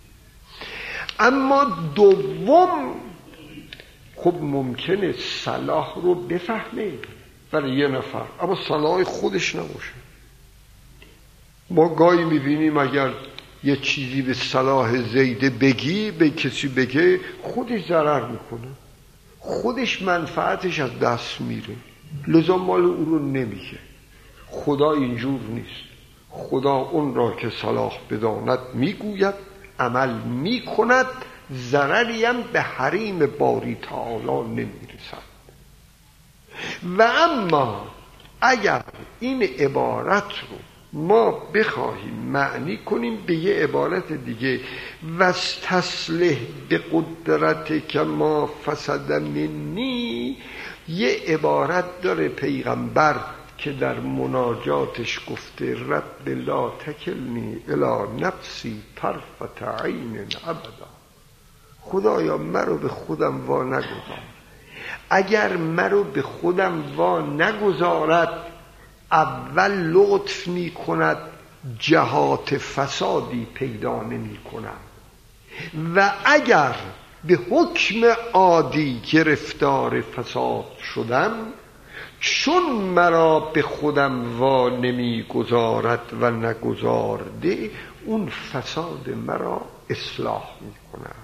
اما دوم، خب ممکنه صلاح رو بفهمه برای یه نفر اما صلاح خودش نباشه. ما گاهی میبینیم اگر یه چیزی به صلاح زیده بگی، به کسی بگه، خودش ضرر میکنه، خودش منفعتش از دست میره، لذا مال او رو نمیگه. خدا اینجور نیست. خدا اون را که صلاح بداند میگوید، عمل میکند، ضرری هم به حریم باری تعالی نمیرسد. و اما اگر این عبارت رو ما بخواهیم معنی کنیم به یه عبارت دیگه، واستصلح به قدرت که ما فسد منی، یه عبارت داره پیغمبر که در مناجاتش گفته رب لا تکلنی الی نفسی طرفة عین ابدا. خدایا مرا به خودم وا نگذار. اگر مرا به خودم وا نگذارد، اول لطف می کند، جهات فسادی پیدا نمی کند. و اگر به حکم عادی گرفتار فساد شدم، چون مرا به خودم وا نمی گذارد و نگذارده، اون فساد مرا اصلاح می کند.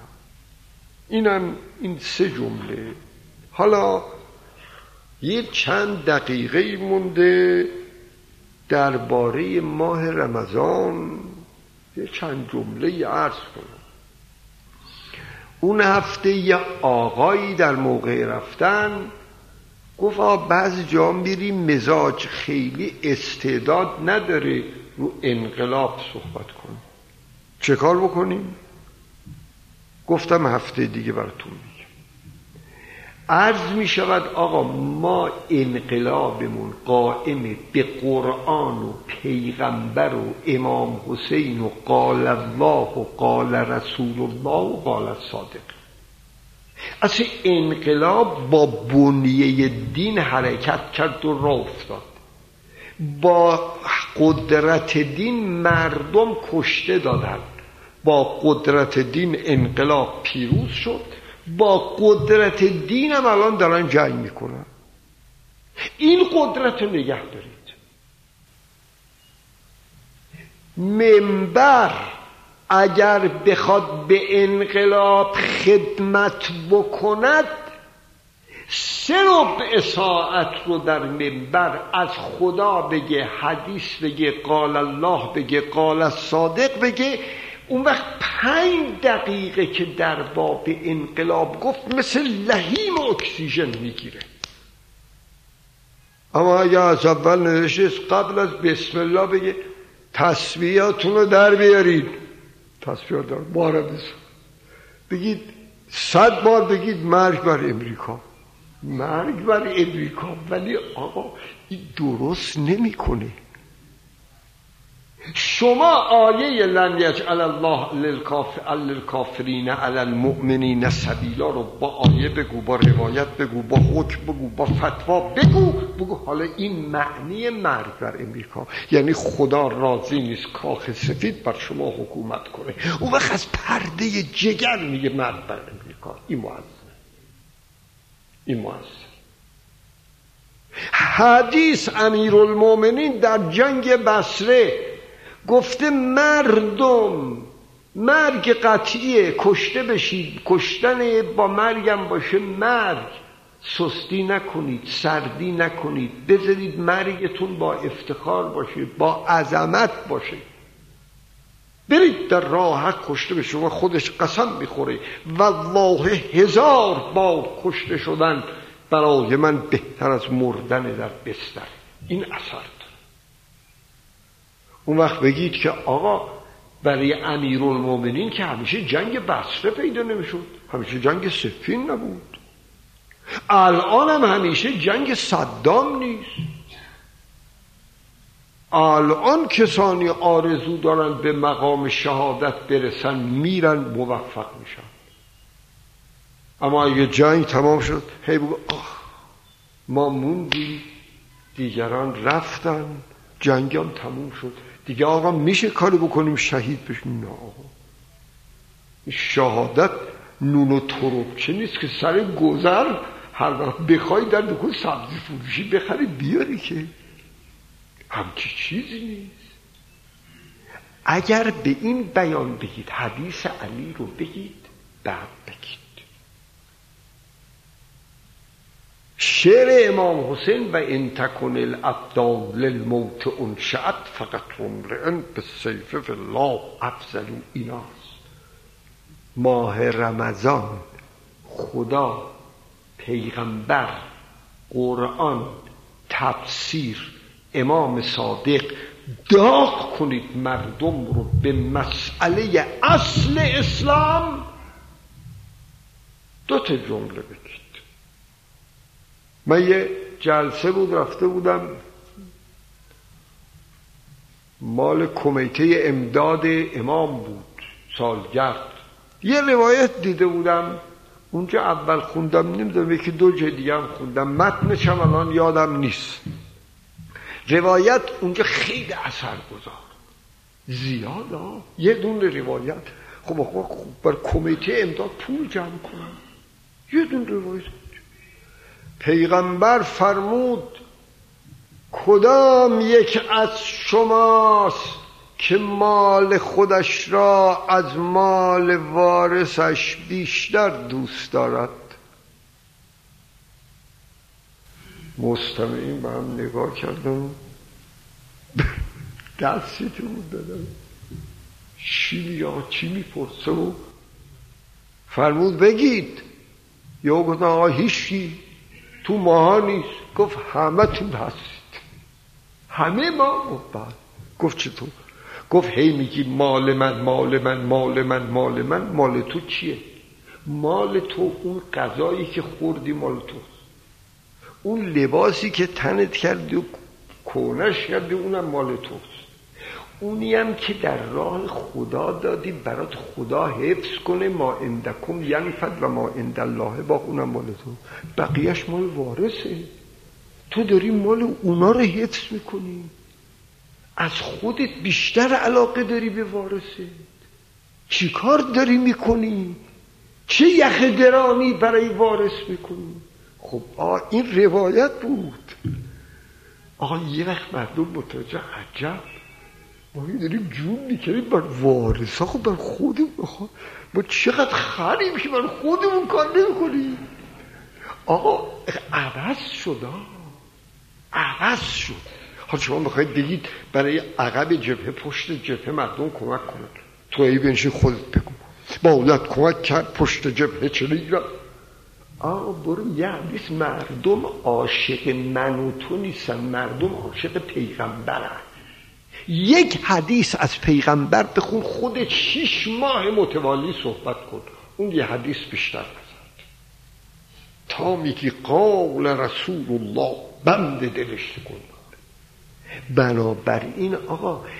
این 3 جمله. حالا یه چند دقیقه مونده درباره ماه رمضان یه چند جمله عرض کنم. اون هفته یه آقایی در موقع رفتن گفت بعضی جا میریم مزاج خیلی استعداد نداره رو انقلاب صحبت کنیم، چه کار بکنیم؟ گفتم هفته دیگه براتون میگم. عرض می شود آقا ما انقلابمون قائم به قرآن و پیغمبر و امام حسین و قال الله و قال رسول الله و قال الصادق. اصلا انقلاب با بنیه دین حرکت کرد و راه افتاد. با قدرت دین مردم کشته دادند، با قدرت دین انقلاب پیروز شد، با قدرت دین هم الان دارن جنگ میکنن. این قدرت رو نگه دارید. منبر اگر بخواد به انقلاب خدمت بکند، 3 ربع ساعت رو در منبر از خدا بگه، حدیث بگه، قال الله بگه، قال الصادق بگه، اون وقت 5 دقیقه که در باب انقلاب گفت مثل لحیم اکسیژن میگیره. اما اگه از اول نوشت قبل از بسم الله بگه تسبیحاتون رو در بیارید، تسبیحات در باره بگید 100 بار بگید مرگ بر امریکا، مرگ بر امریکا. ولی آقا این درست نمیکنه. شما آیه لن یجعل الله للکافرین علی المؤمنین سبیلا رو با آیه بگو، با روایت بگو، با حکم بگو، با فتوا بگو حالا این معنی مرگ بر امریکا، یعنی خدا راضی نیست کاخ سفید بر شما حکومت کنه، اون وقت از پرده جگر میگه مرگ بر امریکا. این موثر. حدیث امیرالمومنین در جنگ بصره گفته مردم مرگ قطعیه، کشته بشید، کشتن با مرگم باشه مرگ، سستی نکنید، سردی نکنید، بذارید مرگتون با افتخار باشه، با عظمت باشه، برید در راه حق کشته بشید. و خودش قسم میخوره والله 1000 بار کشته شدن برای من بهتر از مردن در بستر. این اثر داره. اون وقت بگید که آقا برای امیرالمومنین که همیشه جنگ بصره پیدا نمیشد، همیشه جنگ صفین نبود، الان هم همیشه جنگ صدام نیست، الان کسانی آرزو دارن به مقام شهادت برسن میرن موفق میشن. اما اگه جنگ تمام شد هی بگو ما موندیم دیگران رفتن جنگ هم تموم شد دیگه، آقا میشه کاری بکنیم شهید بشیم؟ نه آقا، شهادت نون و تربچه نیست که سر گذر هر وقت بخوای در دکان سبزی فروشی بخری بیاری، که همچی چیزی نیست. اگر به این بیان بگید، حدیث علی رو بگید، بعد بگید شعر امام حسین و ان تکن الابدال للموت انشأت فقط امرئ بالسیف فی الله افضل. ایناست ماه رمضان، خدا، پیغمبر، قرآن، تفسیر، امام صادق، داغ کنید مردم رو به مسئله اصل اسلام. 2 جمله بگید. من یه جلسه بود رفته بودم مال کمیته امداد امام بود، سالگرد. یه روایت دیده بودم اونجا، اول خوندم نمیدونم یکی 2 جای دیگه هم خوندم، متنش هم الان یادم نیست. روایت اونجا خیلی اثر گذار، زیاد یه دونه روایت. خب بر کمیته امداد پول جمع کنم، یه دونه روایت. پیغمبر فرمود کدام یک از شماست که مال خودش را از مال وارثش بیشتر دوست دارد؟ مستمعین به هم نگاه کردم، دستی تو دادم چی میپرسه و فرمود بگید. یا گفتن آقا هیچی تو ماها نیست. گفت همه تون هستید، همه ما. گفت چطور؟ گفت هی میگی مال من مال من مال من مال من. مال تو چیه؟ مال تو اون غذایی که خوردی مال توست، اون لباسی که تنت کردی و کونش کردی اونم مال توست، اونی هم که در راه خدا دادی برات خدا حفظ کنه، ما عندکم ینفد و ما عند الله باق، اونم مال تو. بقیهش مال وارثه، تو داری مال اونا رو حفظ میکنی، از خودت بیشتر علاقه داری به وارثه. چی کار داری میکنی؟ چه یخ درانی برای وارث میکنی؟ خب این روایت بود. یه وقت مردم متوجه عجب ما داریم جون میکنیم بر وارث ها، خب بر خودمون ما چقدر خری میشیم بر خودمون کار نمیکنیم. عوض شد. حالا شما بخواید بگید برای عقب جبهه پشت جبهه مردم کمک کنن، تو ای بنشین خودت بگو باید کمک کرد پشت جبهه چه نیگرم. برو یه حدیث، مردم عاشق من و تو نیستن، مردم عاشق پیغمبرن. یک حدیث از پیغمبر بخون، خودت 6 ماه متوالی صحبت کن، اون یه حدیث بیشتر نزد تا میگی قول رسول الله بند دلش کن. بنابراین به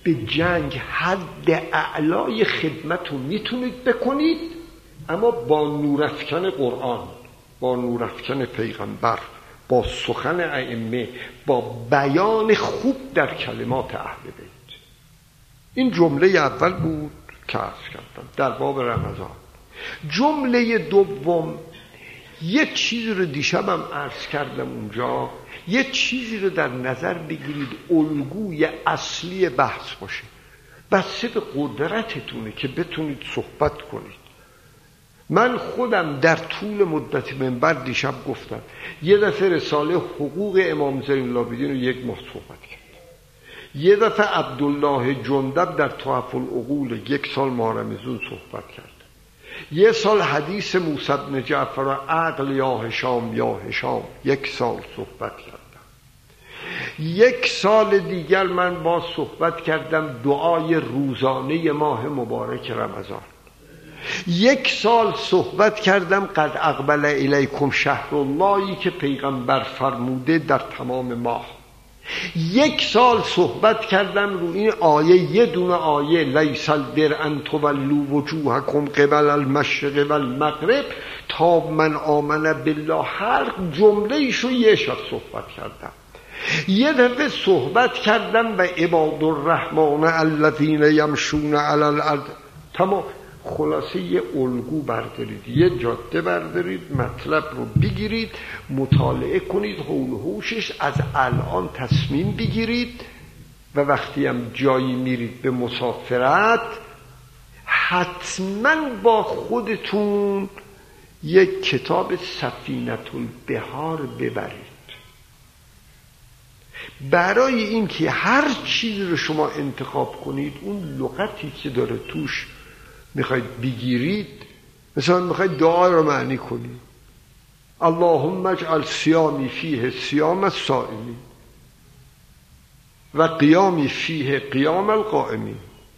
به جنگ حد اعلای خدمت رو میتونید بکنید، اما با نورافکن قرآن، با نورافکن پیغمبر، با سخن ائمه، با بیان خوب در کلمات اهل بیت. این جمله اول بود که عرض کردم در باب رمضان. جمله دوم، یه چیزی رو دیشبم عرض کردم اونجا، یه چیزی رو در نظر بگیرید الگوی اصلی بحث باشه. بسته به قدرتتونه که بتونید صحبت کنید. من خودم در طول مدت منبر دیشب گفتم، یه دفعه رساله حقوق امام زین العابدین رو 1 ماه صحبت کرد، یه دفعه عبدالله جندب در تحف العقول 1 سال ماه رمضان صحبت کرد، یه سال حدیث موسی بن جعفر و عقل یا هشام یا هشام 1 سال صحبت کردم. 1 سال دیگر من با صحبت کردم دعای روزانه ماه مبارک رمضان. 1 سال صحبت کردم قد اقبل الیکم شهر اللهی که پیغمبر فرموده در تمام ماه. 1 سال صحبت کردم رو این آیه، یه دونه آیه لیس البر ان تولوا وجوهکم قبل المشرق و المغرب تا من آمن بالله. هر جمله ایشو یه شب صحبت کردم. یه دفعه صحبت کردم و عباد الرحمن الذین یمشون علی الارض. تمام. خلاصه یه الگو بردارید، یه جاده بردارید، مطلب رو بگیرید، مطالعه کنید، حول و حوشش از الان تصمیم بگیرید و وقتی هم جایی میرید به مسافرت حتما با خودتون یک کتاب سفینة البحار ببرید، برای اینکه هر چیزی رو شما انتخاب کنید اون لغتی که داره توش میخواید بگیرید. مثلا میخواید دعا رو معنی کنید، اللهم اجعل صیامی فیه صیام الصائمین و قیامی فیه قیام القائمین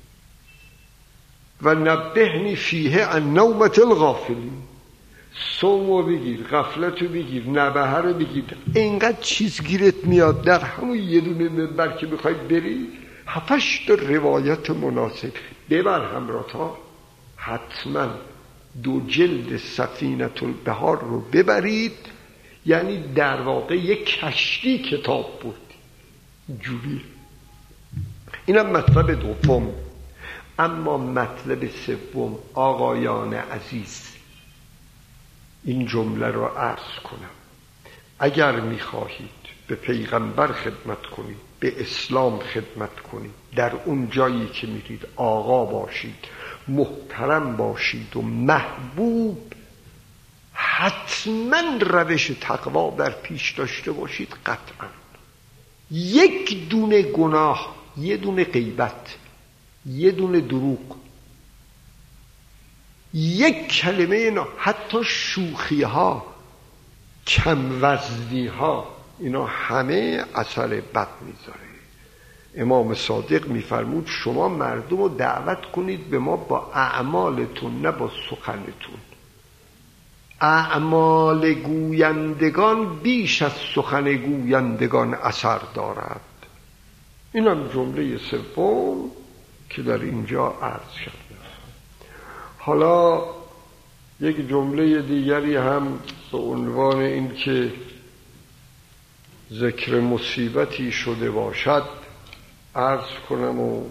و نبهنی فیه عن نومة الغافلین. صومو بگیر، غفلتو بگیر، نبهه رو بگیر. اینقدر چیز گیرت میاد در همون یه دونه منبر که میخواید بری 7-8 روایت مناسب ببر همراه‌ها. حتما 2 جلد سفینة البحار رو ببرید، یعنی در واقع یک کشتی کتاب بود جوری. اینم مطلب دوم. اما مطلب سوم، آقایان عزیز، این جمله رو عرض کنم، اگر میخواهید به پیغمبر خدمت کنید، به اسلام خدمت کنید، در اون جایی که میرید آقا باشید، محترم باشید و محبوب، حتما روش تقوا در پیش داشته باشید. قطعا 1 دونه گناه، 1 دونه غیبت، 1 دونه دروغ، 1 کلمه حتی شوخی ها، کم وزنی ها، اینا همه اثر بد میذاره. امام صادق میفرمود شما مردم رو دعوت کنید به ما با اعمالتون نه با سخنتون. اعمال گویندگان بیش از سخن گویندگان اثر دارد. اینم جمله سوم که در اینجا عرض شده. حالا یک جمله دیگری هم به عنوان این که ذکر مصیبتی شده باشد عرض کنم. و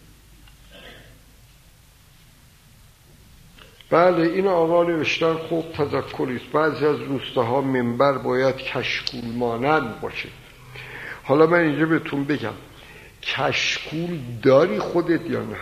بله این آقا نوشتن خوب تذکریست. بعضی از روستاها منبر باید کشکول مانند باشه. حالا من اینجا بهتون بگم کشکول داری خودت یا نه؟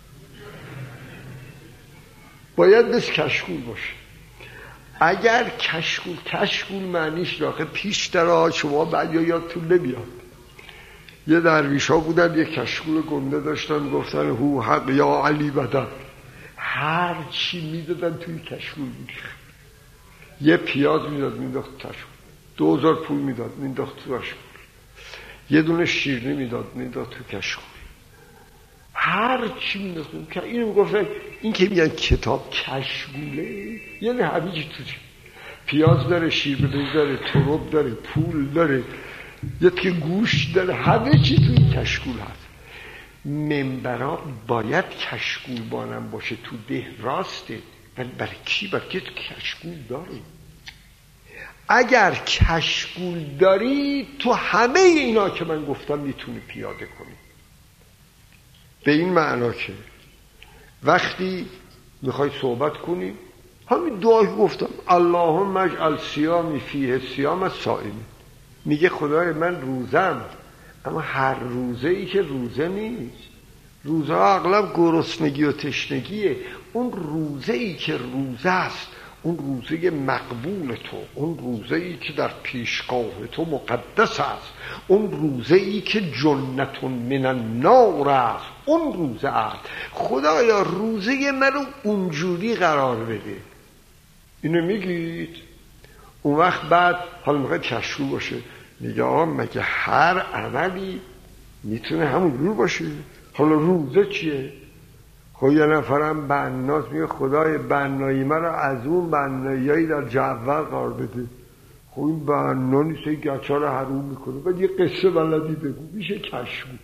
باید بس کشکول باشه. اگر کشکول معنیش راقه پیش درها شما بعد یادتون نمیاد. یه درویش ها بودن یه کشکول گنده داشتن، گفتن هو حق یا علی بدن، هر چی میدادن توی کشکول میریخت. یه پیاز میداد مینداخت تو کشکول، 2000 پول میداد مینداخت تو کشکول، یه دونه شیرینی میداد مینداخت تو کشکول، هر چی میداخت. اینو میگفتن این که میگن کتاب کشکوله، یعنی همینجی توی پیاز داره، شیرینی داره، ترب داره، پول داره، یه که گوش داره، همه چی توی کشکول هست. منبرا باید کشکول بانم باشه تو ده راسته، ولی برای کی؟ برای که کشکول داره. اگر کشکول داری تو همه اینا که من گفتم میتونی پیاده کنی. به این معنا که وقتی میخوای صحبت کنی همین دعایی گفتم اللهم اجعل صیامی فیه صیام الصائمین، میگه خدای من روزم، اما هر روزه ای که روزه نیست. روزه ها اغلب گرسنگی و تشنگیه. اون روزه ای که روزه است، اون روزه مقبول تو، اون روزه ای که در پیشگاه تو مقدس است، اون روزه ای که جنت من النار است، اون روزه است. خدایا روزه منو اونجوری قرار بده. اینو میگید. اون وقت بعد حالا میخواد کشکول باشه، میگه آقا مگه هر عملی میتونه همون جور باشه؟ حالا روزه چیه؟ خب یه نفرم بناست، میگه خدای بنایی مرا از اون بناییایی در جعفر قرار بده. خب این بنا نیست، این گچا رو حروم میکنه. بعد یه قصه بلدی بگو، میشه کشکول.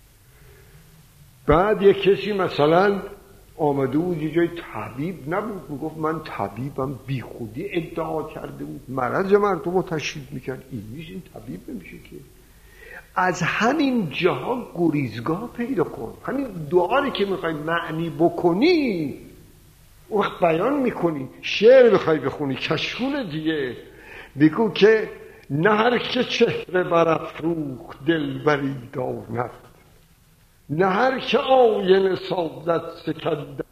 بعد یه کسی مثلا آمده بود یه جای طبیب نبود، میگفت من طبیبم، بی خودی ادعا کرده بود، مرض مردم رو تشخیص میکرد. این نیست، این طبیب نمیشه که. از همین جاها گریزگاه پیدا کن. همین دعایی که میخوای معنی بکنی وقت بیان میکنی. شعر میخوای بخونی، کشکول دیگه. بگو که نه هر که چهره برافروخت دلبری داند، نه هر که آینه سازد سکندر